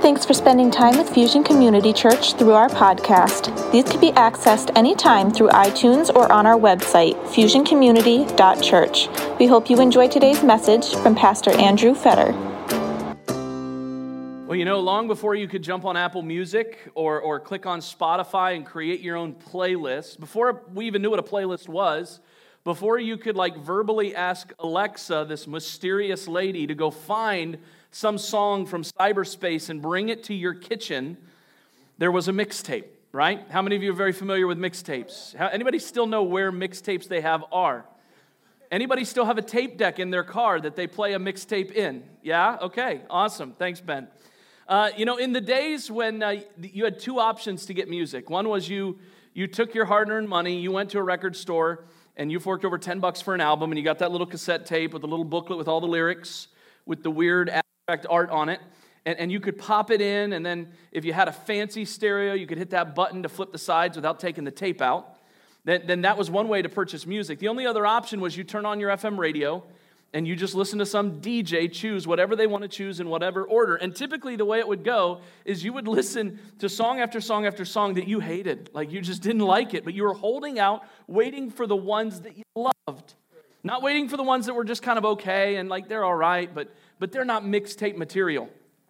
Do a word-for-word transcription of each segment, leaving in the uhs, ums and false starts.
Thanks for spending time with Fusion Community Church through our podcast. These can be accessed anytime through iTunes or on our website, fusion community dot church. We hope you enjoy today's message from Pastor Andrew Fetter. Well, you know, long before you could jump on Apple Music or, or click on Spotify and create your own playlist, before we even knew what a playlist was, before you could like verbally ask Alexa, this mysterious lady, to go find some song from cyberspace and bring it to your kitchen, there was a mixtape, right? How many of you are very familiar with mixtapes? How, anybody still know where mixtapes they have are? Anybody still have a tape deck in their car that they play a mixtape in? Yeah? Okay, awesome. Thanks, Ben. Uh, you know, in the days when uh, you had two options to get music. One was you you took your hard-earned money, you went to a record store, and you forked over ten bucks for an album, and you got that little cassette tape with a little booklet with all the lyrics, with the weird abstract art on it, and, and you could pop it in, and then if you had a fancy stereo, you could hit that button to flip the sides without taking the tape out. Then, then that was one way to purchase music. The only other option was you turn on your F M radio, and you just listen to some D J choose whatever they want to choose in whatever order. And typically the way it would go is you would listen to song after song after song that you hated, like you just didn't like it, but you were holding out, waiting for the ones that you loved. Not waiting for the ones that were just kind of okay and like they're all right, but but they're not mixtape material.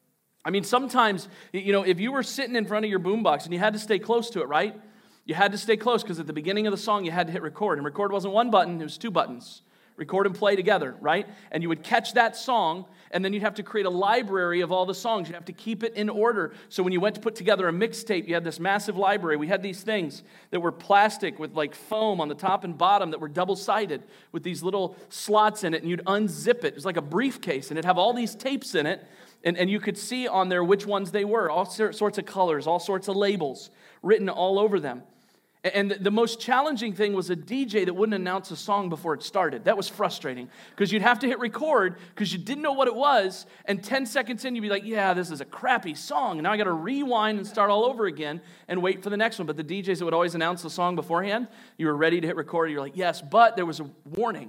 I mean, sometimes, you know, if you were sitting in front of your boombox and you had to stay close to it, right? You had to stay close because at the beginning of the song you had to hit record. And record wasn't one button, it was two buttons. Record and play together, right? And you would catch that song, and then you'd have to create a library of all the songs. You'd have to keep it in order. So when you went to put together a mixtape, you had this massive library. We had these things that were plastic with like foam on the top and bottom that were double-sided with these little slots in it, and you'd unzip it. It was like a briefcase, and it'd have all these tapes in it, and, and you could see on there which ones they were, all sorts of colors, all sorts of labels written all over them. And the most challenging thing was a D J that wouldn't announce a song before it started. That was frustrating because you'd have to hit record because you didn't know what it was. And ten seconds in, you'd be like, yeah, this is a crappy song. And now I got to rewind and start all over again and wait for the next one. But the D Js that would always announce the song beforehand, you were ready to hit record. You're like, yes, but there was a warning.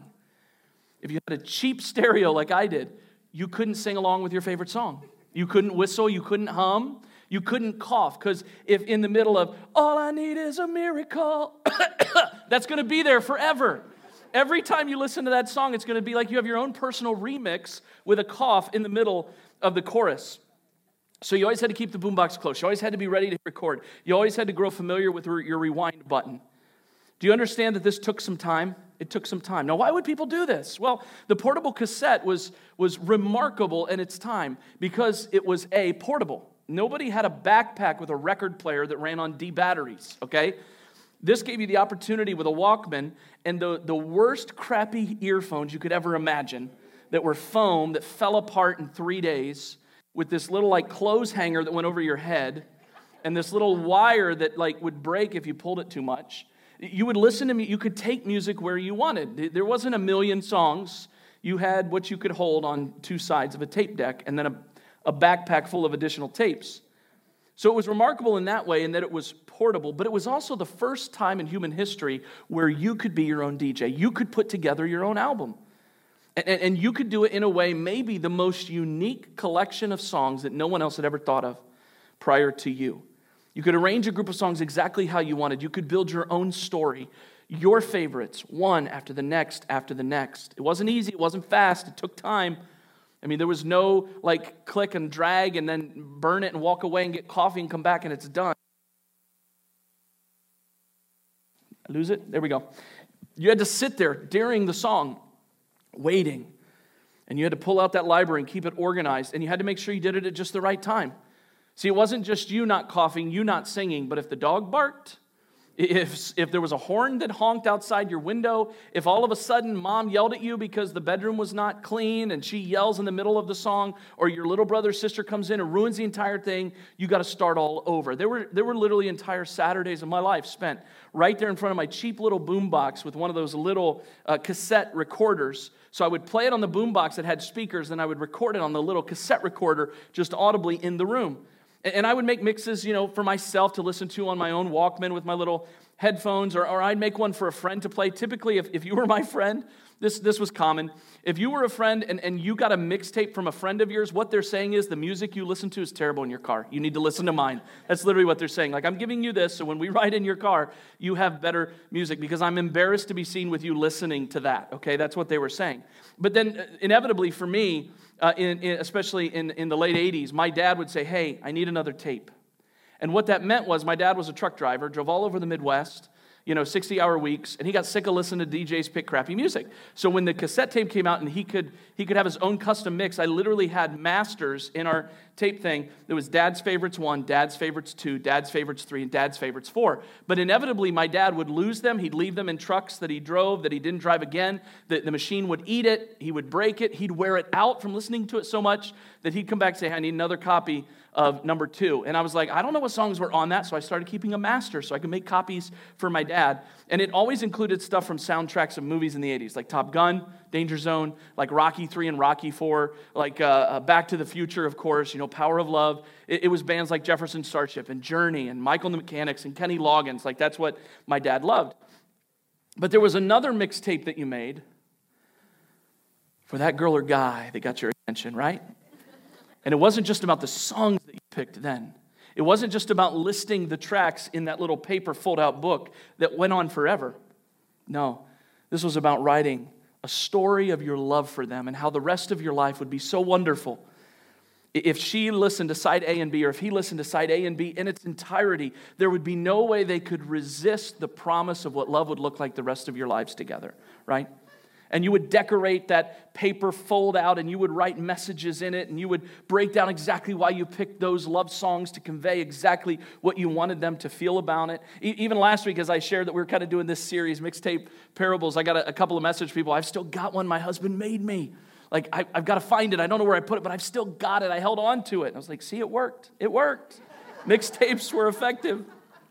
If you had a cheap stereo like I did, you couldn't sing along with your favorite song. You couldn't whistle. You couldn't hum. You couldn't cough, because if in the middle of, all I need is a miracle, that's going to be there forever. Every time you listen to that song, it's going to be like you have your own personal remix with a cough in the middle of the chorus. So you always had to keep the boombox close. You always had to be ready to record. You always had to grow familiar with your rewind button. Do you understand that this took some time? It took some time. Now, why would people do this? Well, the portable cassette was, was remarkable in its time because it was, A, portable. Nobody had a backpack with a record player that ran on D batteries, okay? This gave you the opportunity with a Walkman and the, the worst crappy earphones you could ever imagine that were foam that fell apart in three days with this little like clothes hanger that went over your head and this little wire that like would break if you pulled it too much. You would listen to me. You could take music where you wanted. There wasn't a million songs. You had what you could hold on two sides of a tape deck and then a a backpack full of additional tapes. So it was remarkable in that way in that it was portable, but it was also the first time in human history where you could be your own D J. You could put together your own album. And, and, and you could do it in a way, maybe the most unique collection of songs that no one else had ever thought of prior to you. You could arrange a group of songs exactly how you wanted. You could build your own story, your favorites, one after the next after the next. It wasn't easy, it wasn't fast, it took time. I mean, there was no, like, click and drag and then burn it and walk away and get coffee and come back and it's done. I lose it? There we go. You had to sit there during the song, waiting. And you had to pull out that library and keep it organized. And you had to make sure you did it at just the right time. See, it wasn't just you not coughing, you not singing, but if the dog barked, If if there was a horn that honked outside your window, if all of a sudden mom yelled at you because the bedroom was not clean and she yells in the middle of the song, or your little brother or sister comes in and ruins the entire thing, you got to start all over. There were there were literally entire Saturdays of my life spent right there in front of my cheap little boombox with one of those little uh, cassette recorders. So I would play it on the boombox that had speakers, and I would record it on the little cassette recorder just audibly in the room. And I would make mixes, you know, for myself to listen to on my own Walkman with my little headphones, or, or I'd make one for a friend to play. Typically, if, if you were my friend, this, this was common. If you were a friend and, and you got a mixtape from a friend of yours, what they're saying is the music you listen to is terrible in your car. You need to listen to mine. That's literally what they're saying. Like, I'm giving you this, so when we ride in your car, you have better music because I'm embarrassed to be seen with you listening to that. Okay, that's what they were saying. But then uh, inevitably for me, uh, in, in, especially in, in the late eighties, my dad would say, hey, I need another tape. And what that meant was my dad was a truck driver, drove all over the Midwest, you know, sixty-hour weeks, and he got sick of listening to D Js pick crappy music. So when the cassette tape came out and he could he could have his own custom mix, I literally had masters in our tape thing. There was Dad's Favorites one, Dad's Favorites two, Dad's Favorites three, and Dad's Favorites four. But inevitably, my dad would lose them. He'd leave them in trucks that he drove, that he didn't drive again. The, the machine would eat it. He would break it. He'd wear it out from listening to it so much that he'd come back and say, I need another copy of number two. And I was like, I don't know what songs were on that, so I started keeping a master so I could make copies for my dad. And it always included stuff from soundtracks of movies in the eighties, like Top Gun, Danger Zone, like Rocky three and Rocky four, like uh, uh, Back to the Future, of course, you know, Power of Love. It, it was bands like Jefferson Starship and Journey and Michael and the Mechanics and Kenny Loggins. Like, that's what my dad loved. But there was another mixtape that you made for that girl or guy that got your attention, right? And it wasn't just about the songs that you picked then. It wasn't just about listing the tracks in that little paper fold-out book that went on forever. No, this was about writing a story of your love for them and how the rest of your life would be so wonderful if she listened to side A and B, or if he listened to side A and B in its entirety. There would be no way they could resist the promise of what love would look like the rest of your lives together, right? And you would decorate that paper fold out, and you would write messages in it, and you would break down exactly why you picked those love songs to convey exactly what you wanted them to feel about it. E- even last week, as I shared that we were kind of doing this series, Mixtape Parables, I got a, a couple of message people. I've still got one my husband made me. Like, I, I've got to find it. I don't know where I put it, but I've still got it. I held on to it. And I was like, see, it worked. It worked. Mixtapes were effective.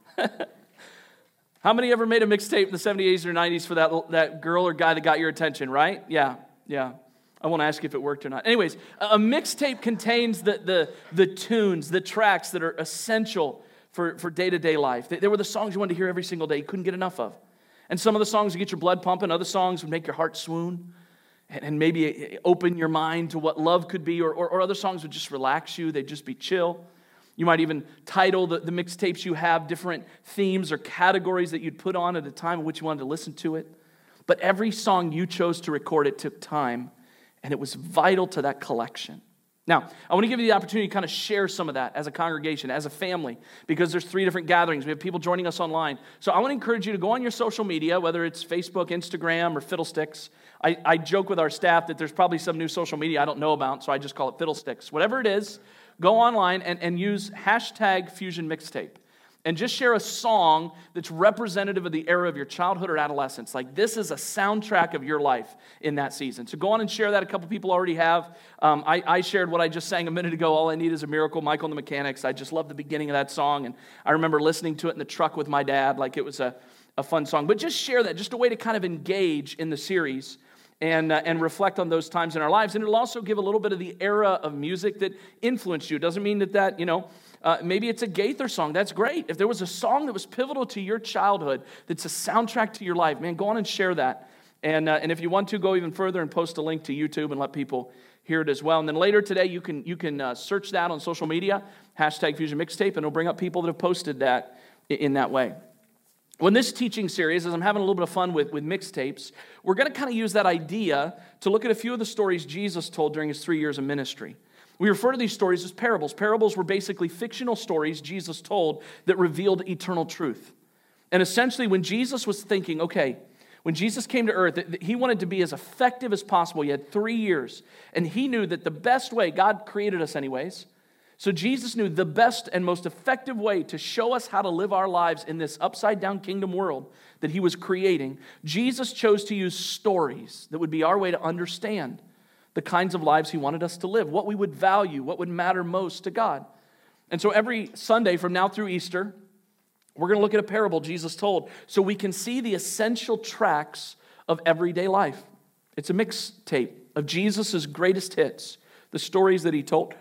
How many ever made a mixtape in the seventies or nineties for that, that girl or guy that got your attention, right? Yeah, yeah. I won't ask you if it worked or not. Anyways, a mixtape contains the, the, the tunes, the tracks that are essential for, for day-to-day life. They, they were the songs you wanted to hear every single day. You couldn't get enough of. And some of the songs would get your blood pumping. Other songs would make your heart swoon and, and maybe open your mind to what love could be. Or, or, or other songs would just relax you. They'd just be chill. You might even title the, the mixtapes you have different themes or categories that you'd put on at a time in which you wanted to listen to it. But every song you chose to record, it took time, and it was vital to that collection. Now, I want to give you the opportunity to kind of share some of that as a congregation, as a family, because there's three different gatherings. We have people joining us online. So I want to encourage you to go on your social media, whether it's Facebook, Instagram, or Fiddlesticks. I, I joke with our staff that there's probably some new social media I don't know about, so I just call it Fiddlesticks. Whatever it is, go online and, and use hashtag Fusion Mixtape. And just share a song that's representative of the era of your childhood or adolescence. Like, this is a soundtrack of your life in that season. So go on and share that. A couple people already have. Um, I, I shared what I just sang a minute ago, All I Need Is a Miracle, Michael and the Mechanics. I just love the beginning of that song. And I remember listening to it in the truck with my dad. Like, it was a, a fun song. But just share that, just a way to kind of engage in the series and, uh, and reflect on those times in our lives. And it'll also give a little bit of the era of music that influenced you. It doesn't mean that that, you know, Uh, maybe it's a Gaither song. That's great. If there was a song that was pivotal to your childhood, that's a soundtrack to your life, man, go on and share that. And uh, and if you want to, go even further and post a link to YouTube and let people hear it as well. And then later today, you can you can uh, search that on social media, hashtag Fusion Mixtape, and it'll bring up people that have posted that in that way. Well, in this teaching series, as I'm having a little bit of fun with, with mixtapes, we're going to kind of use that idea to look at a few of the stories Jesus told during his three years of ministry. We refer to these stories as parables. Parables were basically fictional stories Jesus told that revealed eternal truth. And essentially, when Jesus was thinking, okay, when Jesus came to earth, he wanted to be as effective as possible. He had three years. And he knew that the best way, God created us anyways, so Jesus knew the best and most effective way to show us how to live our lives in this upside-down kingdom world that he was creating. Jesus chose to use stories that would be our way to understand the kinds of lives he wanted us to live, what we would value, what would matter most to God. And so every Sunday from now through Easter, we're going to look at a parable Jesus told so we can see the essential tracks of everyday life. It's a mixtape of Jesus' greatest hits, the stories that he told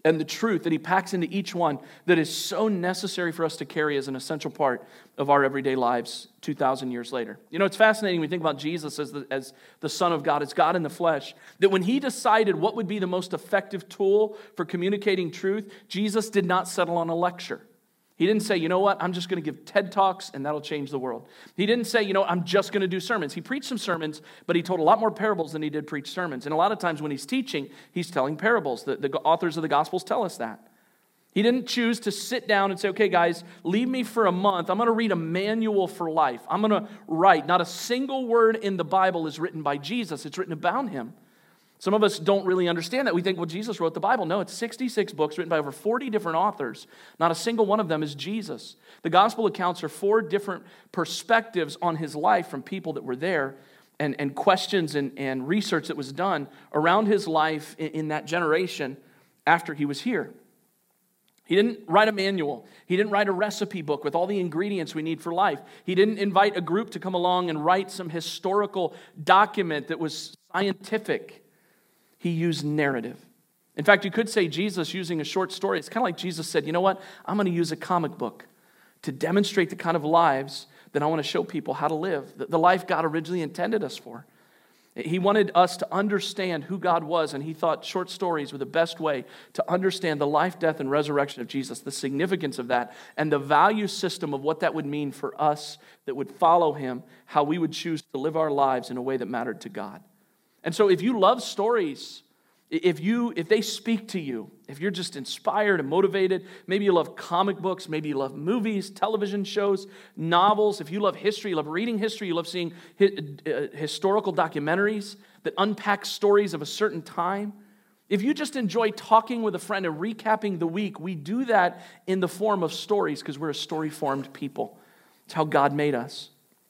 and the truth that he packs into each one that is so necessary for us to carry as an essential part of our everyday lives two thousand years later. You know, it's fascinating when we think about Jesus as the, as the Son of God, as God in the flesh, that when he decided what would be the most effective tool for communicating truth, Jesus did not settle on a lecture. He didn't say, you know what, I'm just going to give TED Talks and that'll change the world. He didn't say, you know, I'm just going to do sermons. He preached some sermons, but he told a lot more parables than he did preach sermons. And a lot of times when he's teaching, he's telling parables. The, the authors of the Gospels tell us that. He didn't choose to sit down and say, okay, guys, leave me for a month. I'm going to read a manual for life. I'm going to write. Not a single word in the Bible is written by Jesus. It's written about him. Some of us don't really understand that. We think, well, Jesus wrote the Bible. No, it's sixty-six books written by over forty different authors. Not a single one of them is Jesus. The gospel accounts are four different perspectives on his life from people that were there and, and questions and, and research that was done around his life in, in that generation after he was here. He didn't write a manual. He didn't write a recipe book with all the ingredients we need for life. He didn't invite a group to come along and write some historical document that was scientific. He used narrative. In fact, you could say Jesus using a short story. It's kind of like Jesus said, you know what? I'm going to use a comic book to demonstrate the kind of lives that I want to show people how to live, the life God originally intended us for. He wanted us to understand who God was, and he thought short stories were the best way to understand the life, death, and resurrection of Jesus, the significance of that, and the value system of what that would mean for us that would follow him, how we would choose to live our lives in a way that mattered to God. And so if you love stories, if you if they speak to you, if you're just inspired and motivated, maybe you love comic books, maybe you love movies, television shows, novels, if you love history, you love reading history, you love seeing historical documentaries that unpack stories of a certain time, if you just enjoy talking with a friend and recapping the week, we do that in the form of stories because we're a story-formed people. It's how God made us.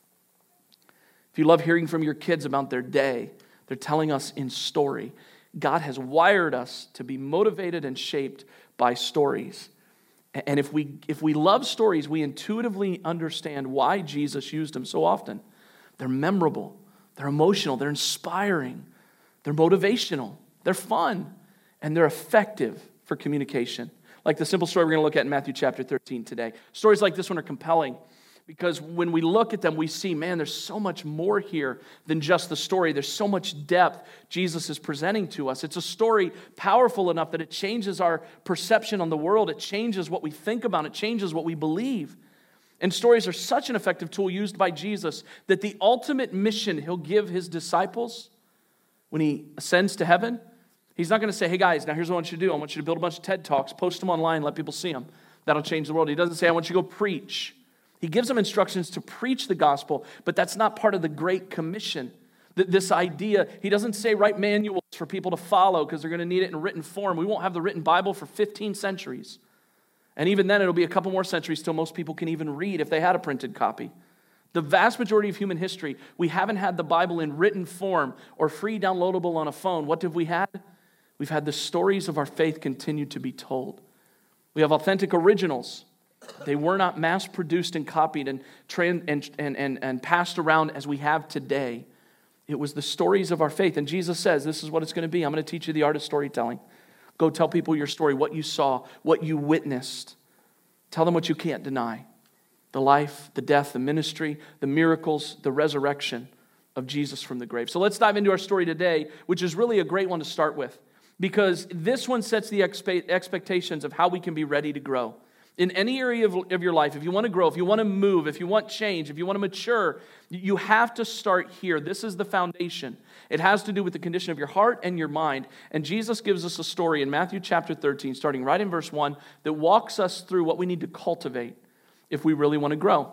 If you love hearing from your kids about their day, they're telling us in story. God has wired us to be motivated and shaped by stories. And if we if we love stories, we intuitively understand why Jesus used them so often. They're memorable, they're emotional, they're inspiring, they're motivational, they're fun, and they're effective for communication. Like the simple story we're going to look at in Matthew chapter thirteen today. Stories like this one are compelling because when we look at them, we see, man, there's so much more here than just the story. There's so much depth Jesus is presenting to us. It's a story powerful enough that it changes our perception on the world. It changes what we think about. It changes what we believe. And stories are such an effective tool used by Jesus that the ultimate mission he'll give his disciples when he ascends to heaven, he's not going to say, hey guys, now here's what I want you to do. I want you to build a bunch of TED Talks, post them online, let people see them. That'll change the world. He doesn't say, I want you to go preach. He gives them instructions to preach the gospel, but that's not part of the Great Commission. This idea, he doesn't say write manuals for people to follow because they're going to need it in written form. We won't have the written Bible for fifteen centuries. And even then, it'll be a couple more centuries till most people can even read if they had a printed copy. The vast majority of human history, we haven't had the Bible in written form or free downloadable on a phone. What have we had? We've had the stories of our faith continue to be told. We have authentic originals. They were not mass-produced and copied and, trans- and, and, and, and passed around as we have today. It was the stories of our faith. And Jesus says, this is what it's going to be. I'm going to teach you the art of storytelling. Go tell people your story, what you saw, what you witnessed. Tell them what you can't deny. The life, the death, the ministry, the miracles, the resurrection of Jesus from the grave. So let's dive into our story today, which is really a great one to start with, because this one sets the expe- expectations of how we can be ready to grow. In any area of, of your life, if you want to grow, if you want to move, if you want change, if you want to mature, you have to start here. This is the foundation. It has to do with the condition of your heart and your mind. And Jesus gives us a story in Matthew chapter thirteen, starting right in verse one, that walks us through what we need to cultivate if we really want to grow.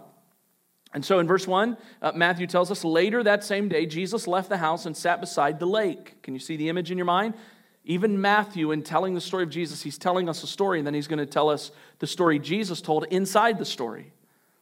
And so in verse one, uh, Matthew tells us, later that same day, Jesus left the house and sat beside the lake. Can you see the image in your mind? Even Matthew, in telling the story of Jesus, he's telling us a story, and then he's going to tell us the story Jesus told inside the story.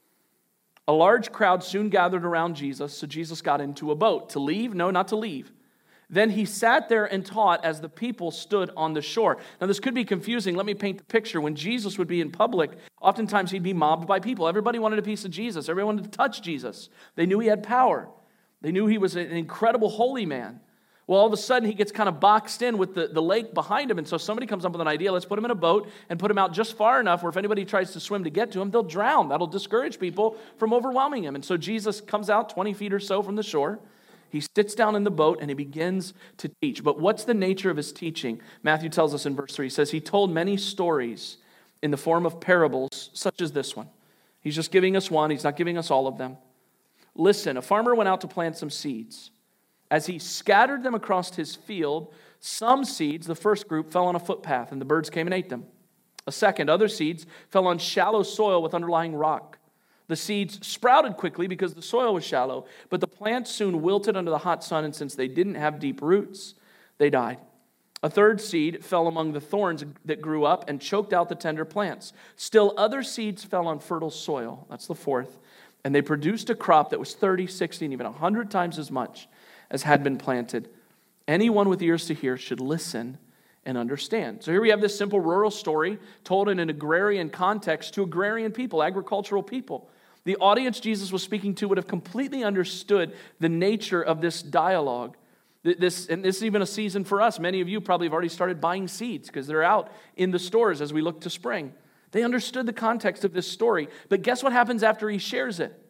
A large crowd soon gathered around Jesus, so Jesus got into a boat. To leave? No, not to leave. Then he sat there and taught as the people stood on the shore. Now, this could be confusing. Let me paint the picture. When Jesus would be in public, oftentimes he'd be mobbed by people. Everybody wanted a piece of Jesus. Everyone wanted to touch Jesus. They knew he had power. They knew he was an incredible holy man. Well, all of a sudden, he gets kind of boxed in with the, the lake behind him, and so somebody comes up with an idea, let's put him in a boat and put him out just far enough where if anybody tries to swim to get to him, they'll drown. That'll discourage people from overwhelming him. And so Jesus comes out twenty feet or so from the shore. He sits down in the boat, and he begins to teach. But what's the nature of his teaching? Matthew tells us in verse three, he says, he told many stories in the form of parables, such as this one. He's just giving us one. He's not giving us all of them. Listen, a farmer went out to plant some seeds. As he scattered them across his field, some seeds, the first group, fell on a footpath, and the birds came and ate them. A second, other seeds fell on shallow soil with underlying rock. The seeds sprouted quickly because the soil was shallow, but the plants soon wilted under the hot sun, and since they didn't have deep roots, they died. A third seed fell among the thorns that grew up and choked out the tender plants. Still other seeds fell on fertile soil. That's the fourth. And they produced a crop that was thirty, sixty, and even one hundred times as much as had been planted. Anyone with ears to hear should listen and understand. So here we have this simple rural story told in an agrarian context to agrarian people, agricultural people. The audience Jesus was speaking to would have completely understood the nature of this dialogue. This, and this is even a season for us. Many of you probably have already started buying seeds because they're out in the stores as we look to spring. They understood the context of this story. But guess what happens after he shares it?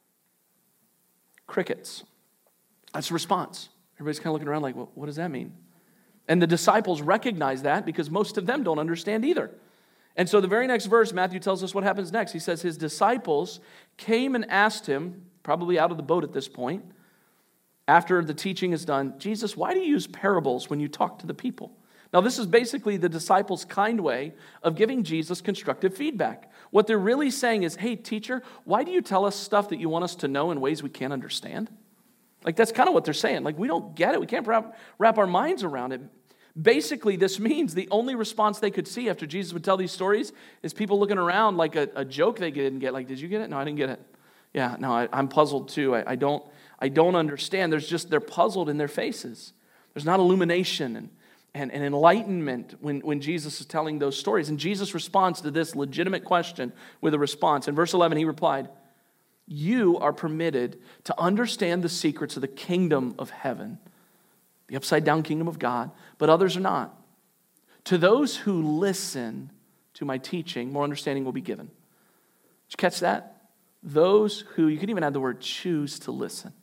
Crickets. That's the response. Everybody's kind of looking around like, well, what does that mean? And the disciples recognize that because most of them don't understand either. And so the very next verse, Matthew tells us what happens next. He says his disciples came and asked him, probably out of the boat at this point, after the teaching is done, Jesus, why do you use parables when you talk to the people? Now, this is basically the disciples' kind way of giving Jesus constructive feedback. What they're really saying is, hey, teacher, why do you tell us stuff that you want us to know in ways we can't understand? Like, that's kind of what they're saying. Like, we don't get it. We can't wrap, wrap our minds around it. Basically, this means the only response they could see after Jesus would tell these stories is people looking around like a, a joke they didn't get. Like, did you get it? No, I didn't get it. Yeah, no, I, I'm puzzled too. I, I don't I don't understand. There's just, they're puzzled in their faces. There's not illumination and, and, and enlightenment when, when Jesus is telling those stories. And Jesus responds to this legitimate question with a response. In verse eleven, he replied, you are permitted to understand the secrets of the kingdom of heaven, the upside-down kingdom of God, but others are not. To those who listen to my teaching, more understanding will be given. Did you catch that? Those who, you could even add the word choose to listen.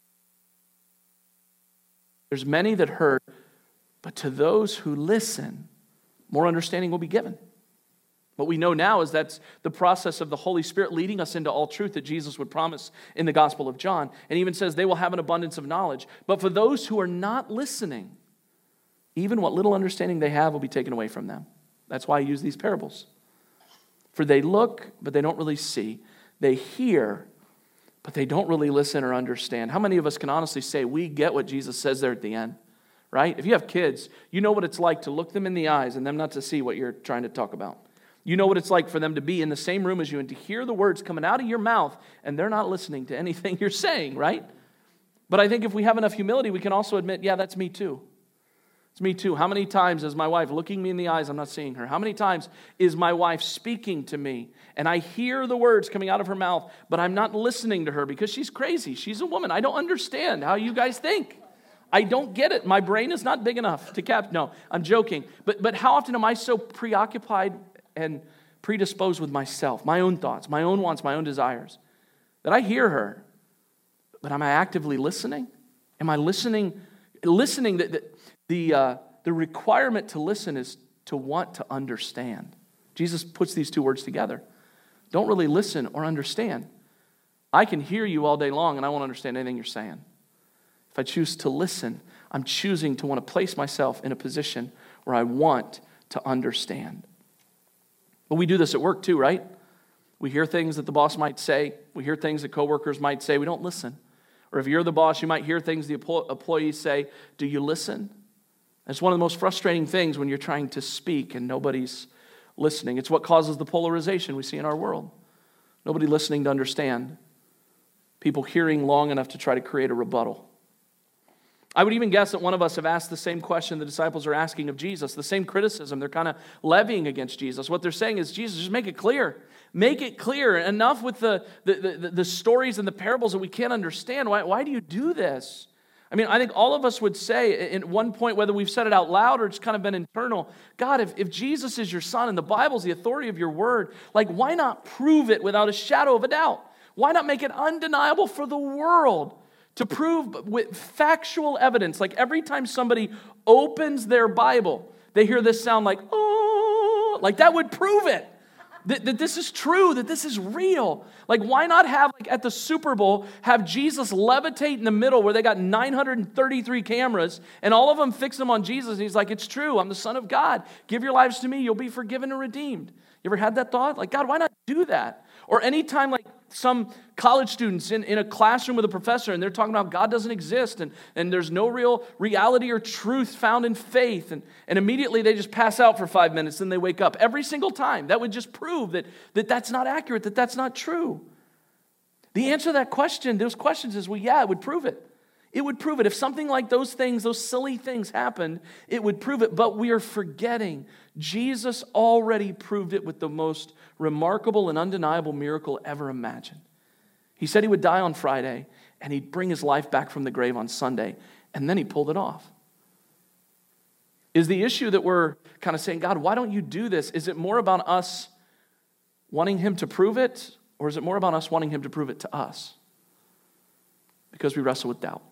There's many that heard, but to those who listen, more understanding will be given. What we know now is that's the process of the Holy Spirit leading us into all truth that Jesus would promise in the Gospel of John. And even says they will have an abundance of knowledge. But for those who are not listening, even what little understanding they have will be taken away from them. That's why I use these parables. For they look, but they don't really see. They hear, but they don't really listen or understand. How many of us can honestly say we get what Jesus says there at the end? Right? If you have kids, you know what it's like to look them in the eyes and them not to see what you're trying to talk about. You know what it's like for them to be in the same room as you and to hear the words coming out of your mouth and they're not listening to anything you're saying, right? But I think if we have enough humility, we can also admit, yeah, that's me too. It's me too. How many times is my wife looking me in the eyes, I'm not seeing her? How many times is my wife speaking to me and I hear the words coming out of her mouth, but I'm not listening to her because she's crazy. She's a woman. I don't understand how you guys think. I don't get it. My brain is not big enough to cap. No, I'm joking. But but how often am I so preoccupied and predisposed with myself, my own thoughts, my own wants, my own desires, that I hear her, but am I actively listening? Am I listening? Listening, the, the, uh, the requirement to listen is to want to understand. Jesus puts these two words together. Don't really listen or understand. I can hear you all day long and I won't understand anything you're saying. If I choose to listen, I'm choosing to want to place myself in a position where I want to understand. But we do this at work too, right? We hear things that the boss might say. We hear things that coworkers might say. We don't listen. Or if you're the boss, you might hear things the employees say. Do you listen? It's one of the most frustrating things when you're trying to speak and nobody's listening. It's what causes the polarization we see in our world. Nobody listening to understand. People hearing long enough to try to create a rebuttal. I would even guess that one of us have asked the same question the disciples are asking of Jesus, the same criticism they're kind of levying against Jesus. What they're saying is, Jesus, just make it clear. Make it clear. Enough with the, the, the, the stories and the parables that we can't understand. Why, why do you do this? I mean, I think all of us would say at one point, whether we've said it out loud or it's kind of been internal, God, if, if Jesus is your son and the Bible's the authority of your word, like why not prove it without a shadow of a doubt? Why not make it undeniable for the world to prove with factual evidence? Like every time somebody opens their Bible, they hear this sound like, oh, like that would prove it. That, that this is true, that this is real. Like, why not have, like at the Super Bowl, have Jesus levitate in the middle where they got nine hundred thirty-three cameras and all of them fix them on Jesus. And he's like, it's true, I'm the Son of God. Give your lives to me, you'll be forgiven and redeemed. You ever had that thought? Like, God, why not do that? Or anytime, like, some college students in, in a classroom with a professor and they're talking about God doesn't exist and, and there's no real reality or truth found in faith. And, and immediately they just pass out for five minutes and they wake up. Every single time. That would just prove that, that that's not accurate, that that's not true. The answer to that question, those questions is, well, yeah, it would prove it. It would prove it. If something like those things, those silly things happened, it would prove it. But we are forgetting Jesus already proved it with the most remarkable and undeniable miracle ever imagined. He said he would die on Friday and he'd bring his life back from the grave on Sunday, and then he pulled it off. Is the issue that we're kind of saying, God, why don't you do this? Is it more about us wanting him to prove it, or is it more about us wanting him to prove it to us? Because we wrestle with doubt.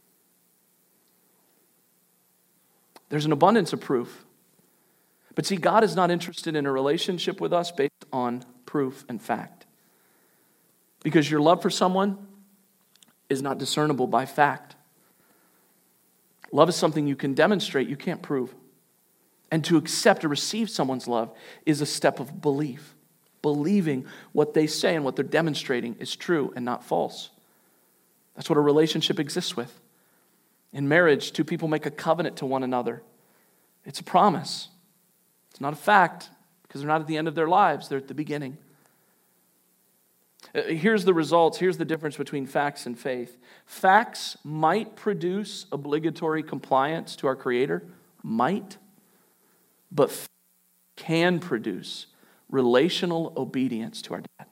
There's an abundance of proof. But see, God is not interested in a relationship with us based on proof and fact. Because your love for someone is not discernible by fact. Love is something you can demonstrate, you can't prove. And to accept or receive someone's love is a step of belief. Believing what they say and what they're demonstrating is true and not false. That's what a relationship exists with. In marriage, two people make a covenant to one another. It's a promise. It's not a fact because they're not at the end of their lives. They're at the beginning. Here's the results. Here's the difference between facts and faith. Facts might produce obligatory compliance to our Creator. Might. But faith can produce relational obedience to our dad.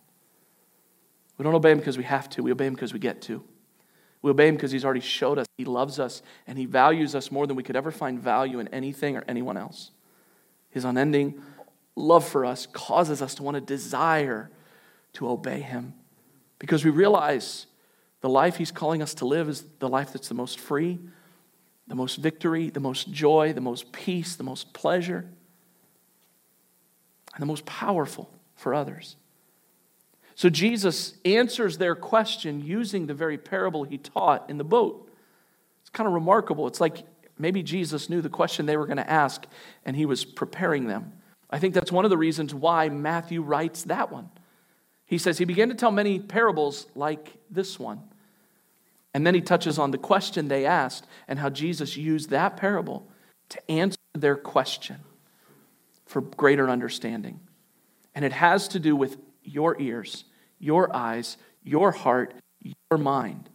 We don't obey him because we have to. We obey him because we get to. We obey him because he's already showed us he loves us and he values us more than we could ever find value in anything or anyone else. His unending love for us causes us to want to desire to obey him because we realize the life he's calling us to live is the life that's the most free, the most victory, the most joy, the most peace, the most pleasure, and the most powerful for others. So Jesus answers their question using the very parable he taught in the boat. It's kind of remarkable. It's like maybe Jesus knew the question they were going to ask and he was preparing them. I think that's one of the reasons why Matthew writes that one. He says he began to tell many parables like this one. And then he touches on the question they asked and how Jesus used that parable to answer their question for greater understanding. And it has to do with your ears, your eyes, your heart, your mind.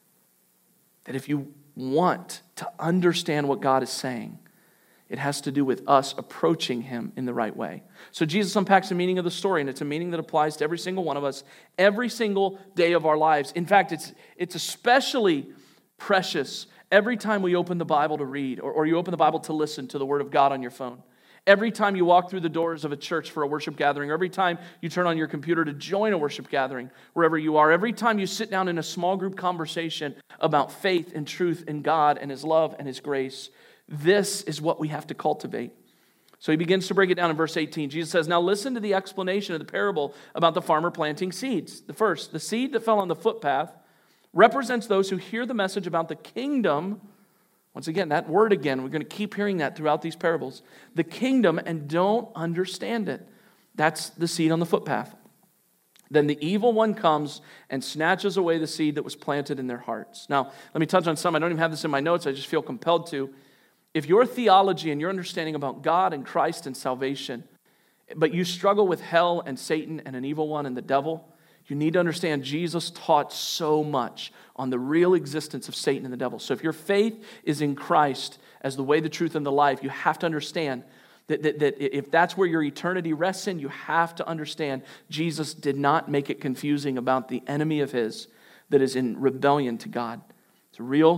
That if you want to understand what God is saying, it has to do with us approaching him in the right way. So Jesus unpacks the meaning of the story, and it's a meaning that applies to every single one of us, every single day of our lives. In fact, it's, it's especially precious every time we open the Bible to read, or, or you open the Bible to listen to the Word of God on your phone. Every time you walk through the doors of a church for a worship gathering, or every time you turn on your computer to join a worship gathering, wherever you are, every time you sit down in a small group conversation about faith and truth in God and his love and his grace, this is what we have to cultivate. So he begins to break it down in verse eighteen. Jesus says, now listen to the explanation of the parable about the farmer planting seeds. The first, the seed that fell on the footpath represents those who hear the message about the kingdom. Once again, that word again, we're going to keep hearing that throughout these parables. The kingdom, and don't understand it. That's the seed on the footpath. Then the evil one comes and snatches away the seed that was planted in their hearts. Now, let me touch on some. I don't even have this in my notes. I just feel compelled to. If your theology and your understanding about God and Christ and salvation, but you struggle with hell and Satan and an evil one and the devil, you need to understand Jesus taught so much on the real existence of Satan and the devil. So if your faith is in Christ as the way, the truth, and the life, you have to understand that, that, that if that's where your eternity rests in, you have to understand Jesus did not make it confusing about the enemy of his that is in rebellion to God. It's a real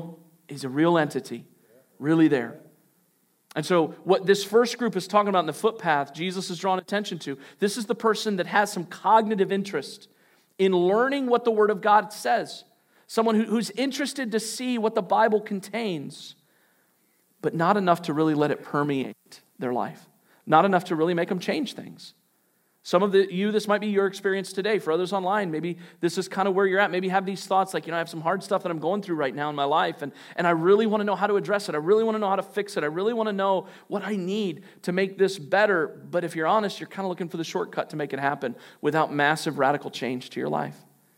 He's a real entity, really there. And so what this first group is talking about in the footpath, Jesus is drawing attention to. This is the person that has some cognitive interest in learning what the Word of God says. Someone who, who's interested to see what the Bible contains, but not enough to really let it permeate their life. Not enough to really make them change things. Some of the, you, this might be your experience today. For others online, maybe this is kind of where you're at. Maybe you have these thoughts like, you know, I have some hard stuff that I'm going through right now in my life, and, and I really want to know how to address it. I really want to know how to fix it. I really want to know what I need to make this better. But if you're honest, you're kind of looking for the shortcut to make it happen without massive radical change to your life.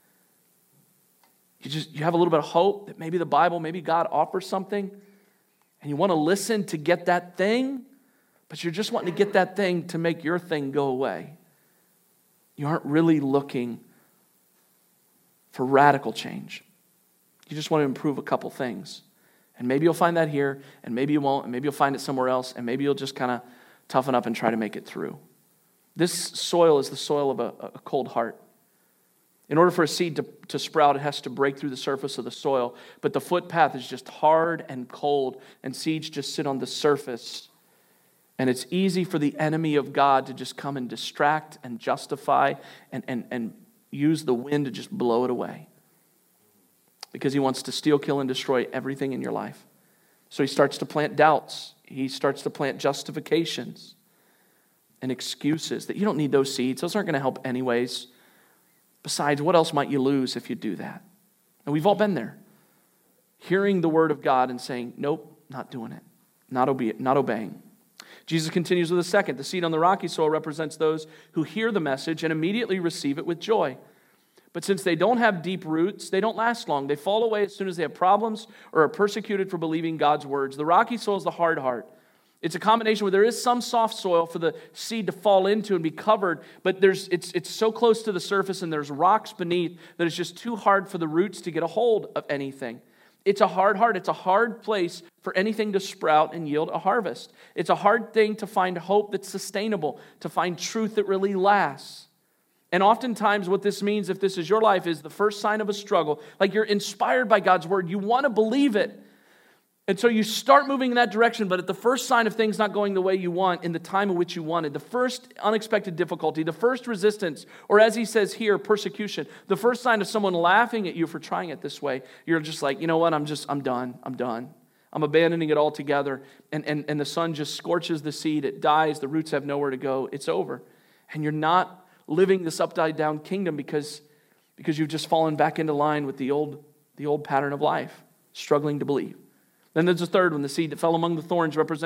You just you have a little bit of hope that maybe the Bible, maybe God offers something, and you want to listen to get that thing, but you're just wanting to get that thing to make your thing go away. You aren't really looking for radical change. You just want to improve a couple things. And maybe you'll find that here, and maybe you won't, and maybe you'll find it somewhere else, and maybe you'll just kind of toughen up and try to make it through. This soil is the soil of a, a cold heart. In order for a seed to, to sprout, it has to break through the surface of the soil. But the footpath is just hard and cold, and seeds just sit on the surface. And it's easy for the enemy of God to just come and distract and justify and, and, and use the wind to just blow it away. Because he wants to steal, kill, and destroy everything in your life. So he starts to plant doubts. He starts to plant justifications and excuses that you don't need those seeds. Those aren't going to help anyways. Besides, what else might you lose if you do that? And we've all been there. Hearing the word of God and saying, nope, not doing it. Not, obe- not obeying. Jesus continues with a second. The seed on the rocky soil represents those who hear the message and immediately receive it with joy. But since they don't have deep roots, they don't last long. They fall away as soon as they have problems or are persecuted for believing God's words. The rocky soil is the hard heart. It's a combination where there is some soft soil for the seed to fall into and be covered, but there's it's it's so close to the surface and there's rocks beneath that it's just too hard for the roots to get a hold of anything. It's a hard heart. It's a hard place for anything to sprout and yield a harvest. It's a hard thing to find hope that's sustainable, to find truth that really lasts. And oftentimes what this means, if this is your life, is the first sign of a struggle. Like you're inspired by God's word. You want to believe it. And so you start moving in that direction, but at the first sign of things not going the way you want in the time in which you wanted, the first unexpected difficulty, the first resistance, or as he says here, persecution, the first sign of someone laughing at you for trying it this way, you're just like, you know what, I'm just, I'm done, I'm done. I'm abandoning it altogether. And, and, and the sun just scorches the seed, it dies, the roots have nowhere to go, it's over. And you're not living this upside down kingdom because, because you've just fallen back into line with the old, the old pattern of life, struggling to believe. Then there's a third one, the seed that fell among the thorns represents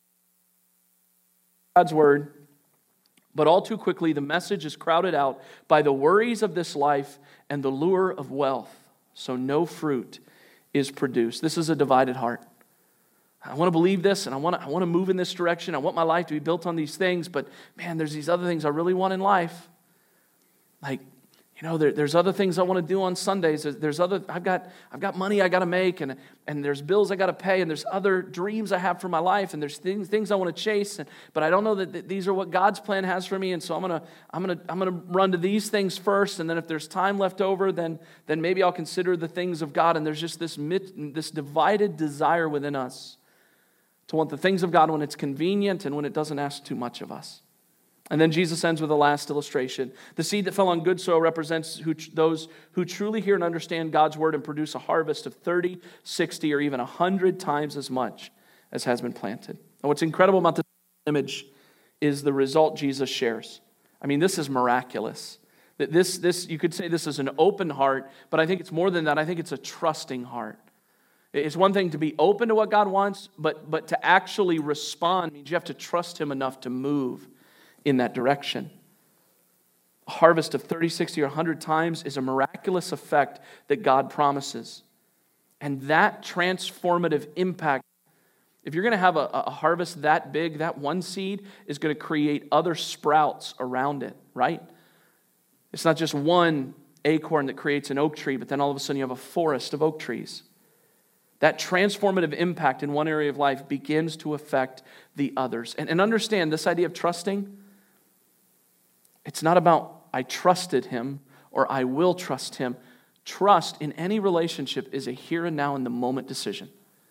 God's word. But all too quickly, the message is crowded out by the worries of this life and the lure of wealth. So no fruit is produced. This is a divided heart. I want to believe this and I want to, I want to move in this direction. I want my life to be built on these things. But man, there's these other things I really want in life. Like, You know, there, there's other things I want to do on Sundays. There's, there's other, I've got, I've got money I got to make, and, and there's bills I got to pay, and there's other dreams I have for my life, and there's things, things I want to chase. And, but I don't know that, that these are what God's plan has for me, and so I'm gonna, I'm gonna, I'm gonna run to these things first, and then if there's time left over, then, then maybe I'll consider the things of God. And there's just this, this divided desire within us to want the things of God when it's convenient and when it doesn't ask too much of us. And then Jesus ends with the last illustration. The seed that fell on good soil represents who, those who truly hear and understand God's word and produce a harvest of thirty, sixty, or even one hundred times as much as has been planted. And what's incredible about this image is the result Jesus shares. I mean, this is miraculous. This, this, you could say this is an open heart, but I think it's more than that. I think it's a trusting heart. It's one thing to be open to what God wants, but, but to actually respond means you have to trust Him enough to move in that direction. A harvest of thirty, sixty, or one hundred times is a miraculous effect that God promises. And that transformative impact, if you're going to have a, a harvest that big, that one seed is going to create other sprouts around it, right? It's not just one acorn that creates an oak tree, but then all of a sudden you have a forest of oak trees. That transformative impact in one area of life begins to affect the others. And, and understand this idea of trusting, it's not about I trusted Him or I will trust Him. Trust in any relationship is a here and now in the moment decision.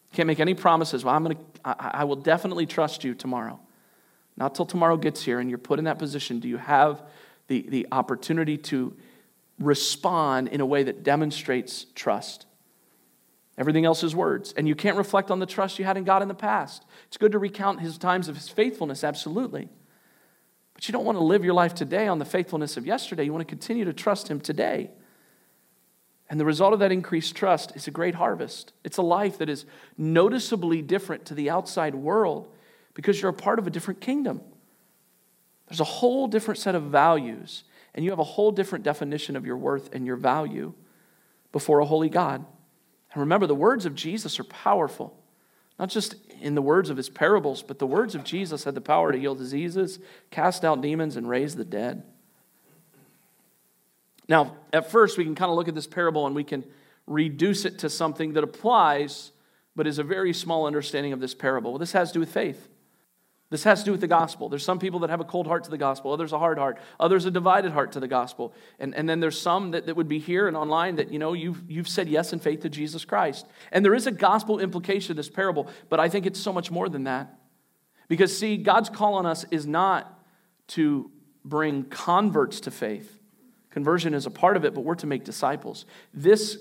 Can't make any promises. Well, I'm going to, I, I will definitely trust you tomorrow. Not till tomorrow gets here and you're put in that position. Do you have the, the opportunity to respond in a way that demonstrates trust? Everything else is words. And you can't reflect on the trust you had in God in the past. It's good to recount his times of his faithfulness, absolutely. But you don't want to live your life today on the faithfulness of yesterday. You want to continue to trust him today. And the result of that increased trust is a great harvest. It's a life that is noticeably different to the outside world because you're a part of a different kingdom. There's a whole different set of values, and you have a whole different definition of your worth and your value before a holy God. And remember, the words of Jesus are powerful. Not just in the words of his parables, but the words of Jesus had the power to heal diseases, cast out demons, and raise the dead. Now, at first, we can kind of look at this parable and we can reduce it to something that applies, but is a very small understanding of this parable. Well, this has to do with faith. This has to do with the gospel. There's some people that have a cold heart to the gospel, others a hard heart, others a divided heart to the gospel. And, and then there's some that, that would be here and online that, you know, you've, you've said yes in faith to Jesus Christ. And there is a gospel implication to this parable, but I think it's so much more than that. Because, see, God's call on us is not to bring converts to faith. Conversion is a part of it, but we're to make disciples. This,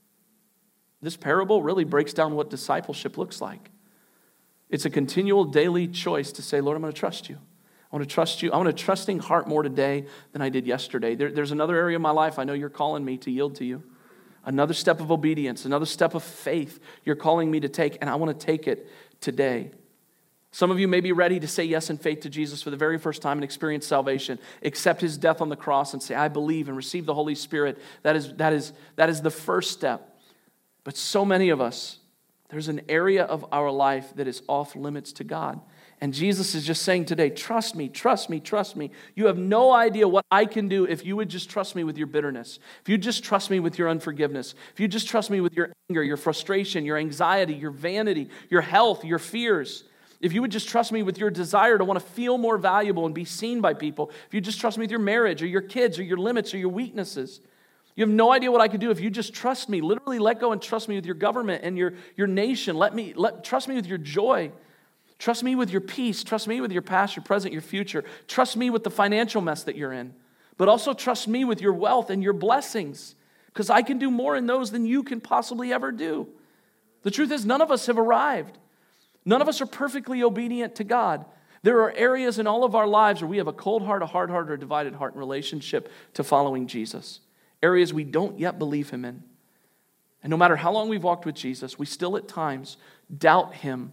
this parable really breaks down what discipleship looks like. It's a continual daily choice to say, Lord, I'm going to trust you. I want to trust you. I want a trusting heart more today than I did yesterday. There, there's another area of my life I know you're calling me to yield to you. Another step of obedience, another step of faith you're calling me to take, and I want to take it today. Some of you may be ready to say yes in faith to Jesus for the very first time and experience salvation, accept his death on the cross and say, I believe, and receive the Holy Spirit. That is, that is, that is the first step. But so many of us, there's an area of our life that is off limits to God. And Jesus is just saying today, trust me, trust me, trust me. You have no idea what I can do if you would just trust me with your bitterness. If you just trust me with your unforgiveness. If you just trust me with your anger, your frustration, your anxiety, your vanity, your health, your fears. If you would just trust me with your desire to want to feel more valuable and be seen by people. If you just trust me with your marriage or your kids or your limits or your weaknesses. You have no idea what I could do if you just trust me. Literally let go and trust me with your government and your, your nation. Let me let trust me with your joy. Trust me with your peace. Trust me with your past, your present, your future. Trust me with the financial mess that you're in. But also trust me with your wealth and your blessings. Because I can do more in those than you can possibly ever do. The truth is, none of us have arrived. None of us are perfectly obedient to God. There are areas in all of our lives where we have a cold heart, a hard heart, or a divided heart in relationship to following Jesus. Areas we don't yet believe him in. And no matter how long we've walked with Jesus, we still at times doubt him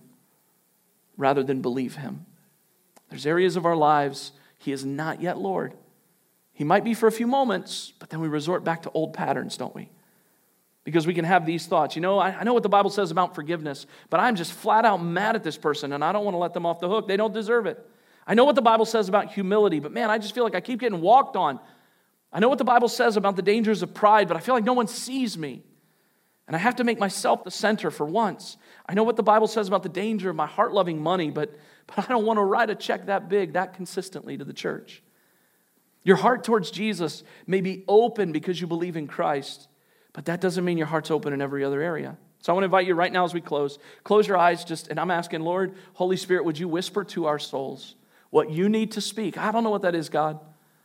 rather than believe him. There's areas of our lives he is not yet Lord. He might be for a few moments, but then we resort back to old patterns, don't we? Because we can have these thoughts. You know, I, I know what the Bible says about forgiveness, but I'm just flat out mad at this person, and I don't want to let them off the hook. They don't deserve it. I know what the Bible says about humility, but man, I just feel like I keep getting walked on. I know what the Bible says about the dangers of pride, but I feel like no one sees me. And I have to make myself the center for once. I know what the Bible says about the danger of my heart loving money, but, but I don't want to write a check that big, that consistently to the church. Your heart towards Jesus may be open because you believe in Christ, but that doesn't mean your heart's open in every other area. So I want to invite you right now as we close. Close your eyes, just, and I'm asking, Lord, Holy Spirit, would you whisper to our souls what you need to speak? I don't know what that is, God.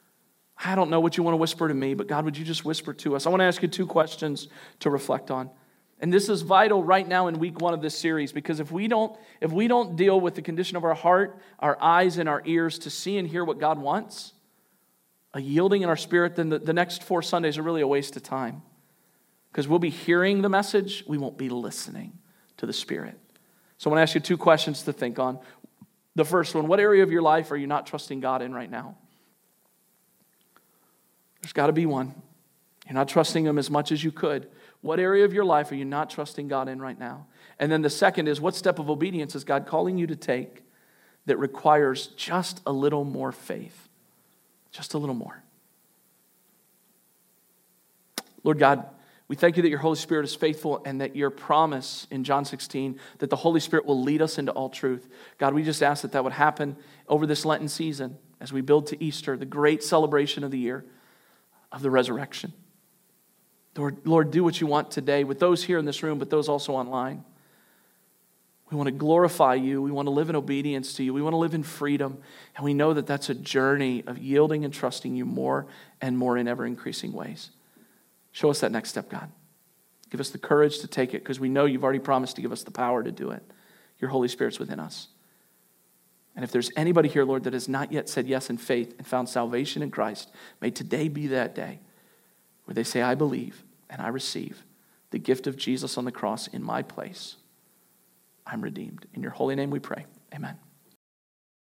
I don't know what you want to whisper to me, but God, would you just whisper to us? I want to ask you two questions to reflect on. And this is vital right now in week one of this series, because if we don't, if we don't deal with the condition of our heart, our eyes, and our ears to see and hear what God wants, a yielding in our spirit, then the, the next four Sundays are really a waste of time. Because we'll be hearing the message, we won't be listening to the Spirit. So I want to ask you two questions to think on. The first one, what area of your life are you not trusting God in right now? There's got to be one. You're not trusting him as much as you could. What area of your life are you not trusting God in right now? And then the second is, what step of obedience is God calling you to take that requires just a little more faith? Just a little more. Lord God, we thank you that your Holy Spirit is faithful and that your promise in John sixteen, that the Holy Spirit will lead us into all truth. God, we just ask that that would happen over this Lenten season as we build to Easter, the great celebration of the year of the resurrection. Lord, Lord, do what you want today with those here in this room, but those also online. We want to glorify you. We want to live in obedience to you. We want to live in freedom. And we know that that's a journey of yielding and trusting you more and more in ever-increasing ways. Show us that next step, God. Give us the courage to take it because we know you've already promised to give us the power to do it. Your Holy Spirit's within us. And if there's anybody here, Lord, that has not yet said yes in faith and found salvation in Christ, may today be that day where they say, I believe and I receive the gift of Jesus on the cross in my place. I'm redeemed. In your holy name we pray. Amen.